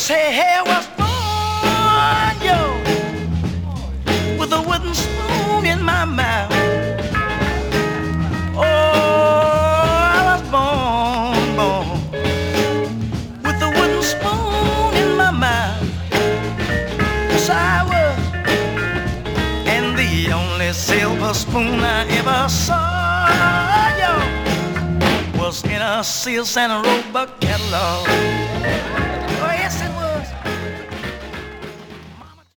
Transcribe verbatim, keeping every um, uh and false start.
Say, hey, I was born, yo, with a wooden spoon in my mouth. Oh, I was born, born, with a wooden spoon in my mouth. Yes, I was. And the only silver spoon I ever saw, yo, was in a Sears and Roebuck catalog. Oh, yes, it